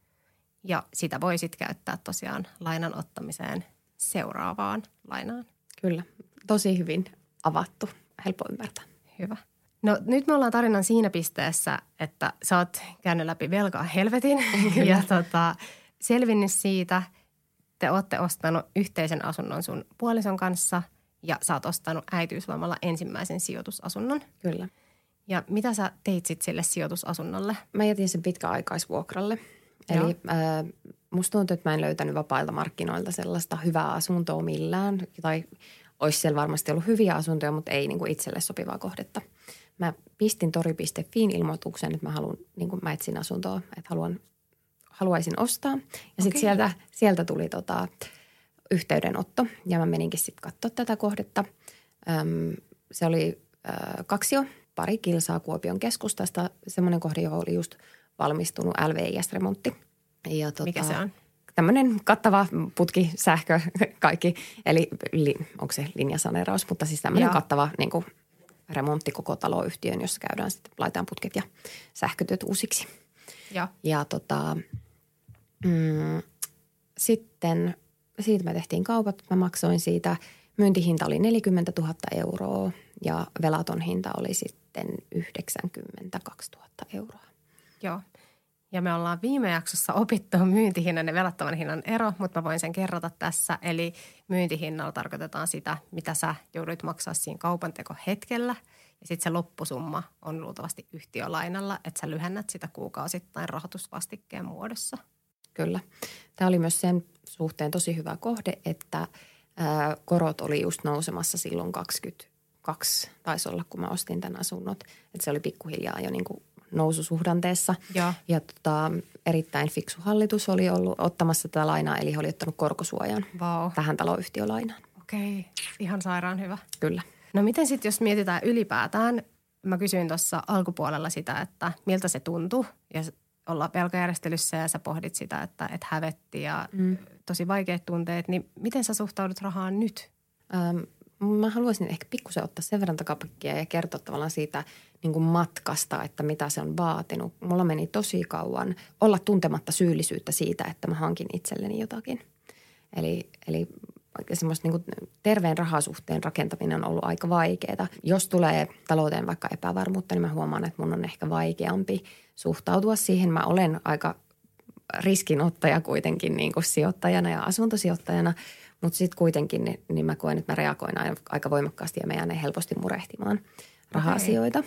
Ja sitä voi sitten käyttää tosiaan lainan ottamiseen seuraavaan lainaan. Kyllä. Tosi hyvin avattu. Helppo ymmärtää. Hyvä. No nyt me ollaan tarinan siinä pisteessä, että sä oot käynyt läpi velkaa helvetin ja selvinnyt siitä. Te ootte ostanut yhteisen asunnon sun puolison kanssa ja sä oot ostanut äitiyslomalla ensimmäisen sijoitusasunnon. Kyllä. Ja mitä sä teit sit sille sijoitusasunnolle? Mä jätin sen pitkäaikaisvuokralle. Joo. Eli musta tuntuu, että mä en löytänyt vapailta markkinoilta sellaista hyvää asuntoa millään. Tai olisi siellä varmasti ollut hyviä asuntoja, mutta ei niin kuin itselle sopivaa kohdetta. Mä pistin tori.fiin ilmoituksen, että mä etsin asuntoa, että haluaisin ostaa. Ja sitten sieltä tuli yhteydenotto ja mä meninkin sitten katsoa tätä kohdetta. Se oli kaksio, pari kilsaa Kuopion keskustasta. Semmoinen kohde, johon oli just valmistunut LVIS-remontti. Ja mikä se on? Tämmöinen kattava putki, sähkö, kaikki. Eli onko se linjasaneeraus, mutta siis tämmöinen kattava niin kuin remontti koko taloyhtiön, jossa käydään sitten, laitetaan putket ja sähkötyöt uusiksi. Ja sitten siitä me tehtiin kaupat. Mä maksoin siitä. Myyntihinta oli 40 000 euroa ja velaton hinta oli sitten 92 000 euroa. Joo. Ja me ollaan viime jaksossa opittu myyntihinnan ja velattoman hinnan ero, mutta mä voin sen kerrata tässä. Eli myyntihinnalla tarkoitetaan sitä, mitä sä jouduit maksaa siinä kaupantekohetkellä. Ja sitten se loppusumma on luultavasti yhtiölainalla, että sä lyhennät sitä kuukausittain rahoitusvastikkeen muodossa. Kyllä. Tämä oli myös sen suhteen tosi hyvä kohde, että korot oli just nousemassa silloin 22 taisi olla, kun mä ostin tämän asunnot. Että se oli pikkuhiljaa jo niin kuin noususuhdanteessa. Ja erittäin fiksu hallitus oli ollut ottamassa tätä lainaa, eli he oli ottanut korkosuojan tähän taloyhtiölainaan. Okei, ihan sairaan hyvä. Kyllä. No miten sitten, jos mietitään ylipäätään, mä kysyin tuossa alkupuolella sitä, että miltä se tuntui ja olla velkajärjestelyssä ja sä pohdit sitä, että hävetti ja tosi vaikeat tunteet, niin miten sä suhtaudut rahaan nyt? Mä haluaisin ehkä pikkusen ottaa sen verran takapakkia ja kertoa tavallaan siitä niin kuin matkasta, että mitä se on vaatinut. Mulla meni tosi kauan olla tuntematta syyllisyyttä siitä, että mä hankin itselleni jotakin. Eli semmoista niin kuin terveen rahasuhteen rakentaminen on ollut aika vaikeaa. Jos tulee talouteen vaikka epävarmuutta, niin mä huomaan, että mun on ehkä vaikeampi suhtautua siihen. Mä olen aika riskinottaja kuitenkin niin kuin sijoittajana ja asuntosijoittajana. Mutta sitten kuitenkin niin mä koen, että mä reagoin aika voimakkaasti ja mä jään helposti murehtimaan raha-asioita.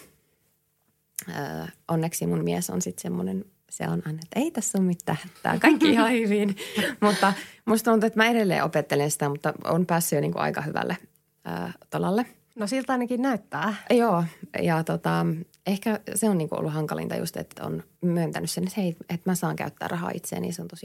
Onneksi mun mies on sitten semmoinen, se on aina, että ei tässä ole mitään, tämä kaikki ihan hyvin. Mutta musta tuntuu, että mä edelleen opettelen sitä, mutta on päässyt jo niin kuin aika hyvälle tolalle. No siltä ainakin näyttää. Joo, ja ehkä se on niin kuin ollut hankalinta just, että on myöntänyt sen, että hei, että mä saan käyttää rahaa itseäni, niin se on tosi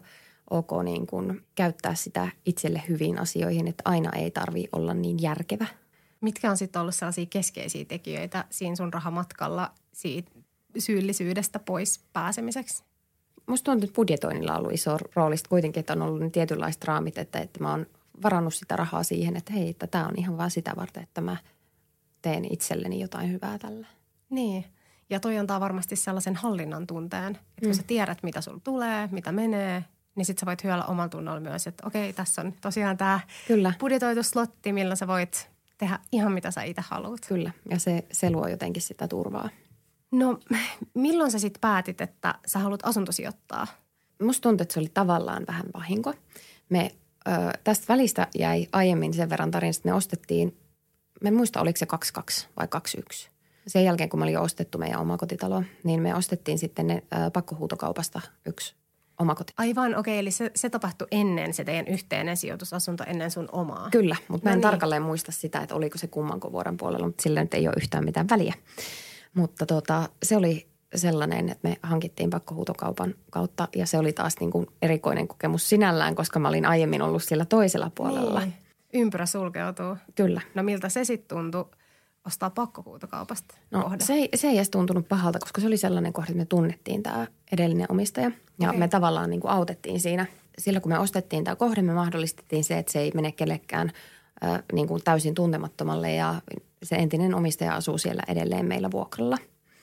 ok niin kuin käyttää sitä itselle hyviin asioihin, että aina ei tarvitse olla niin järkevä. Mitkä on sitten ollut sellaisia keskeisiä tekijöitä siinä sun rahamatkalla siitä syyllisyydestä pois pääsemiseksi? Musta tuntuu, että budjetoinnilla on ollut iso rooli kuitenkin, että on ollut ne tietynlaiset raamit, että mä oon varannut sitä rahaa siihen, että hei, että tämä on ihan vaan sitä varten, että mä teen itselleni jotain hyvää tällä. Niin, ja toi antaa varmasti sellaisen hallinnan tunteen, että kun sä tiedät, mitä sulla tulee, mitä menee, niin sit sä voit hyöllä omalla tunnolla myös, että okei, tässä on tosiaan tämä budjetoitu slotti, millä sä voit tehdä ihan mitä sä itse haluat. Kyllä, ja se luo jotenkin sitä turvaa. No, milloin sä sitten päätit, että sä haluat asuntosijoittaa? Musta tuntuu, että se oli tavallaan vähän vahinko. Me tästä välistä jäi aiemmin sen verran tarinasta, että me ostettiin, mä en muista oliko se 22 vai 21. Sen jälkeen, kun me oli jo ostettu meidän omakotitalo, niin me ostettiin sitten ne pakkohuutokaupasta yksi omakotitalo. Aivan, okei, eli se tapahtui ennen se teidän yhteinen sijoitusasunto, ennen sun omaa. Kyllä, mutta mä en tarkalleen muista sitä, että oliko se kummanko vuoden puolella, mutta sillä nyt ei ole yhtään mitään väliä. Mutta se oli sellainen, että me hankittiin pakkohuutokaupan kautta ja se oli taas niin kuin erikoinen kokemus sinällään, koska mä olin aiemmin ollut siellä toisella puolella. Niin. Ympyrä sulkeutuu. Kyllä. No miltä se sitten tuntui ostaa pakkohuutokaupasta kohde? Se ei edes tuntunut pahalta, koska se oli sellainen kohde, että me tunnettiin tämä edellinen omistaja ja me tavallaan niin kuin autettiin siinä. Silloin kun me ostettiin tämä kohde, me mahdollistettiin se, että se ei mene kellekään niin kuin täysin tuntemattomalle ja se entinen omistaja asuu siellä edelleen meillä vuokralla.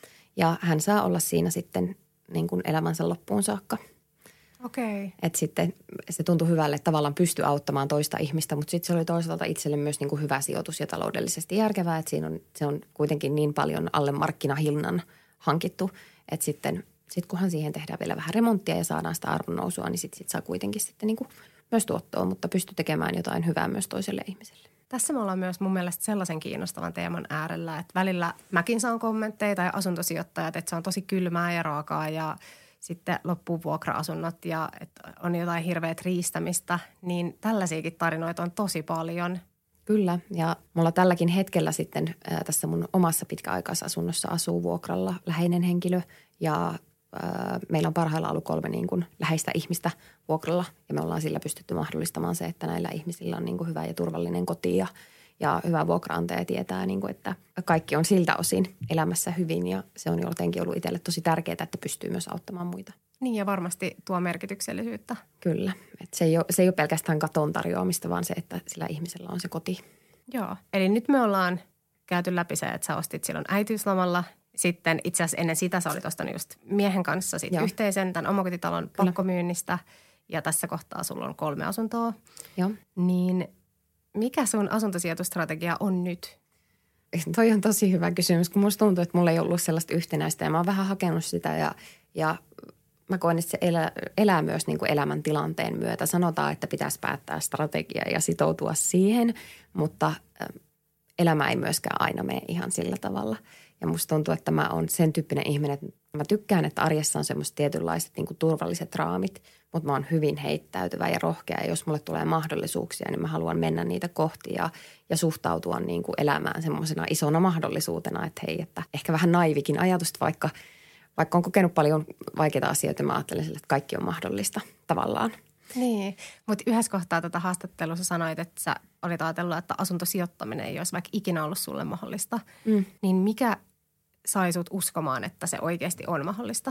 Ja hän saa olla siinä sitten niin kuin elämänsä loppuun saakka. Okei. Että sitten se tuntui hyvälle, että tavallaan pystyi auttamaan toista ihmistä, mutta sitten se oli toisaalta itselle myös niin kuin hyvä sijoitus ja taloudellisesti järkevää. Että se on kuitenkin niin paljon alle markkinahinnan hankittu, että sitten kunhan siihen tehdään vielä vähän remonttia ja saadaan sitä arvonnousua, niin sitten saa kuitenkin sitten niin kuin myös tuottoa, mutta pystyy tekemään jotain hyvää myös toiselle ihmiselle. Tässä me ollaan myös mun mielestä sellaisen kiinnostavan teeman äärellä, että välillä mäkin saan kommentteja tai asuntosijoittajat, että se on tosi kylmää ja raakaa ja sitten loppuu vuokra-asunnot ja että on jotain hirveät riistämistä, niin tällaisiakin tarinoita on tosi paljon. Kyllä, ja mulla tälläkin hetkellä sitten tässä mun omassa pitkäaikaisasunnossa asuu vuokralla läheinen henkilö ja meillä on parhaillaan ollut 3 niin kuin läheistä ihmistä vuokralla ja me ollaan sillä pystytty mahdollistamaan se, että näillä ihmisillä on niin kuin hyvä ja turvallinen koti ja hyvä vuokraantaja tietää, niin kuin, että kaikki on siltä osin elämässä hyvin ja se on jotenkin ollut itselle tosi tärkeää, että pystyy myös auttamaan muita. Niin ja varmasti tuo merkityksellisyyttä. Kyllä, että se ei ole pelkästään katon tarjoamista, vaan se, että sillä ihmisellä on se koti. Joo, eli nyt me ollaan käyty läpi se, että sä ostit silloin äitiyslomalla. Sitten itse asiassa ennen sitä sä olit ostanut just miehen kanssa yhteisen tämän omakotitalon pakkomyynnistä ja tässä kohtaa sulla on 3 asuntoa. Joo. Niin mikä sun asuntosijoitusstrategia on nyt? Toi on tosi hyvä kysymys, kun musta tuntuu, että mulla ei ollut sellaista yhtenäistä ja mä oon vähän hakenut sitä ja mä koen, että se elää myös niin kuin elämäntilanteen myötä. Sanotaan, että pitäisi päättää strategia ja sitoutua siihen, mutta elämä ei myöskään aina mene ihan sillä tavalla. Ja musta tuntuu, että mä oon sen tyyppinen ihminen, että mä tykkään, että arjessa on semmoiset tietynlaiset niin kuin turvalliset raamit, mutta mä oon hyvin heittäytyvä ja rohkea. Ja jos mulle tulee mahdollisuuksia, niin mä haluan mennä niitä kohti ja suhtautua niin kuin elämään semmoisena isona mahdollisuutena, että hei, että ehkä vähän naivikin ajatusta, vaikka on kokenut paljon vaikeita asioita, mä ajattelen sille, että kaikki on mahdollista tavallaan. Niin, mutta yhdessä kohtaa tätä haastattelua sanoit, että sä olit ajatellut, että asuntosijoittaminen ei olisi vaikka ikinä ollut sulle mahdollista. Niin mikä sai sut uskomaan, että se oikeasti on mahdollista?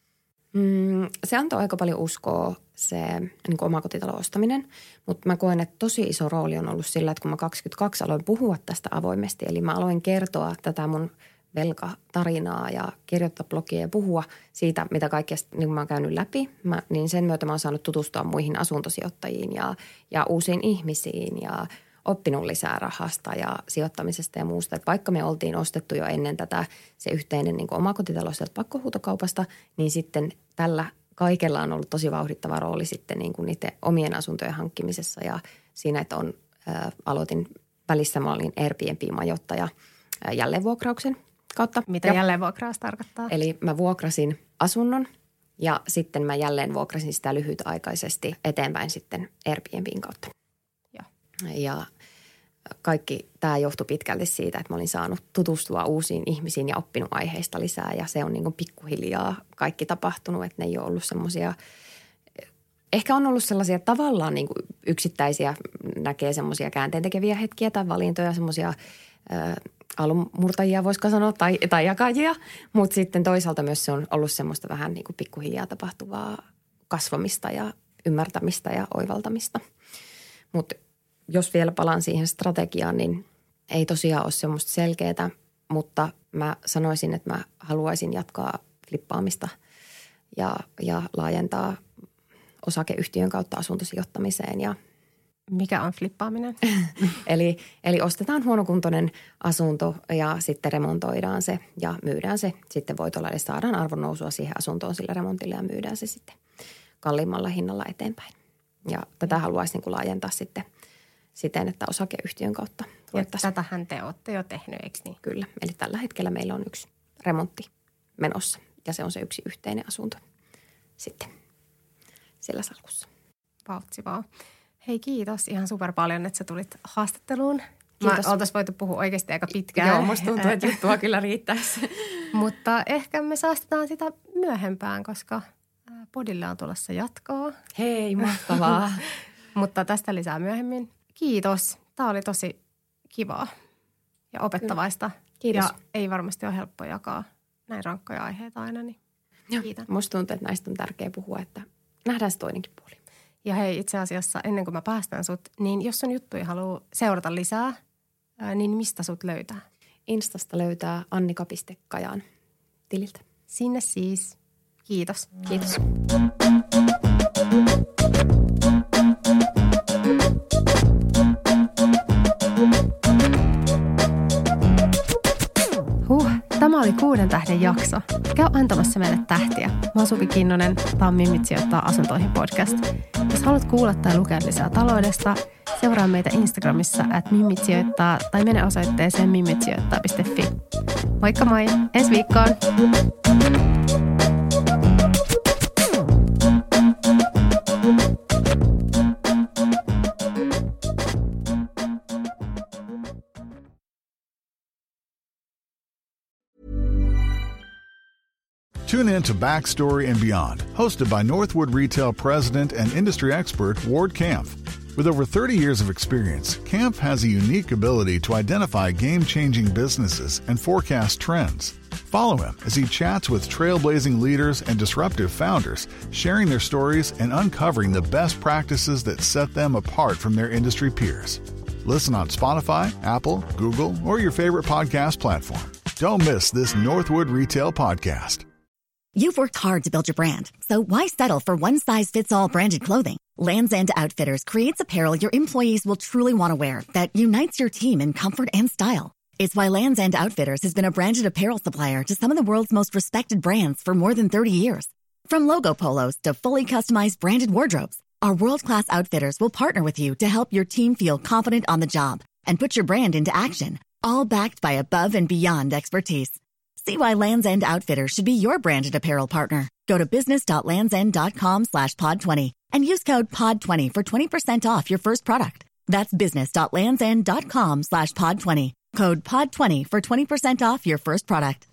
Se antoi aika paljon uskoa se niin kuin omakotitalo ostaminen, mutta mä koen, että tosi iso rooli on ollut sillä, että kun mä 22 aloin puhua tästä avoimesti, eli mä aloin kertoa tätä mun velkatarinaa ja kirjoittaa blogia ja puhua siitä, mitä kaikkea niin mä oon käynyt läpi, niin sen myötä mä oon saanut tutustua muihin asuntosijoittajiin ja uusiin ihmisiin ja oppinut lisää rahasta ja sijoittamisesta ja muusta. Että vaikka me oltiin ostettu jo ennen tätä se yhteinen niin kuin omakotitalo sieltä pakkohuutokaupasta, niin sitten tällä kaikella on ollut tosi vauhdittava rooli sitten niin kuin niiden omien asuntojen hankkimisessa ja siinä, että aloitin välissä, mä olin Airbnb-majoittaja jälleenvuokrauksen kautta. Mitä jälleenvuokraus tarkoittaa? Eli mä vuokrasin asunnon ja sitten mä jälleen vuokrasin sitä lyhytaikaisesti eteenpäin sitten Airbnbin kautta. Ja kaikki tämä johtui pitkälti siitä, että mä olin saanut tutustua uusiin ihmisiin ja oppinut aiheista lisää. Ja se on niin kuin pikkuhiljaa kaikki tapahtunut, että ne ei ole ollut semmoisia, ehkä on ollut sellaisia tavallaan niin kuin yksittäisiä, näkee semmoisia käänteentekeviä hetkiä tai valintoja, semmoisia alunmurtajia voisiko sanoa tai jakajia. Mutta sitten toisaalta myös se on ollut semmoista vähän niin kuin pikkuhiljaa tapahtuvaa kasvamista ja ymmärtämistä ja oivaltamista. Mutta jos vielä palaan siihen strategiaan, niin ei tosiaan ole semmoista selkeää, mutta mä sanoisin, että mä haluaisin jatkaa flippaamista ja laajentaa osakeyhtiön kautta asuntosijoittamiseen. Mikä on flippaaminen? eli ostetaan huonokuntoinen asunto ja sitten remontoidaan se ja myydään se sitten voitolla. Eli saadaan arvonnousua siihen asuntoon sillä remontilla ja myydään se sitten kalliimmalla hinnalla eteenpäin. Ja tätä haluaisin niin kuin laajentaa sitten siten, että osakeyhtiön kautta ruvettaisiin. Tätähän te olette jo tehnyt, eikö niin? Kyllä. Eli tällä hetkellä meillä on yksi remontti menossa ja se on se yksi yhteinen asunto sitten sillä salkussa. Vauhtsivaa. Hei kiitos ihan super paljon, että sä tulit haastatteluun. Kiitos. Oltaisiin voitu puhua oikeasti aika pitkään. Joo, musta tuntuu, että juttua kyllä riittäisi. Mutta ehkä me säästetään sitä myöhempään, koska podille on tulossa jatkoa. Hei, mahtavaa. Mutta tästä lisää myöhemmin. Kiitos. Tämä oli tosi kivaa ja opettavaista. Kiitos. Ja ei varmasti ole helppo jakaa näin rankkoja aiheita aina, niin kiitän. Musta tuntuu, että näistä on tärkeää puhua, että nähdään se toinenkin puoli. Ja hei, itse asiassa ennen kuin mä päästän sut, niin jos sun juttuja haluaa seurata lisää, niin mistä sut löytää? Instasta löytää annika.kajan tililtä. Sinne siis. Kiitos. Kiitos. Tämä oli 6 tähden jakso. Käy antamassa meille tähtiä. Mä oon Suvi Kinnunen. Tää on Mimmit sijoittaa asuntoihin podcast. Jos haluat kuulla tai lukea lisää taloudesta, seuraa meitä Instagramissa @mimmitsijoittaa tai mene osoitteeseen mimmitsijoittaa.fi. Moikka moi! Ensi viikkoon! Tune in to Backstory and Beyond, hosted by Northwood Retail President and industry expert Ward Kampf. With over 30 years of experience, Kampf has a unique ability to identify game-changing businesses and forecast trends. Follow him as he chats with trailblazing leaders and disruptive founders, sharing their stories and uncovering the best practices that set them apart from their industry peers. Listen on Spotify, Apple, Google, or your favorite podcast platform. Don't miss this Northwood Retail podcast. You've worked hard to build your brand, so why settle for one-size-fits-all branded clothing? Lands' End Outfitters creates apparel your employees will truly want to wear that unites your team in comfort and style. It's why Lands' End Outfitters has been a branded apparel supplier to some of the world's most respected brands for more than 30 years. From logo polos to fully customized branded wardrobes, our world-class outfitters will partner with you to help your team feel confident on the job and put your brand into action, all backed by above and beyond expertise. See why Lands' End Outfitters should be your branded apparel partner. Go to business.landsend.com/pod20 and use code POD20 for 20% off your first product. That's business.landsend.com/pod20. Code POD20 for 20% off your first product.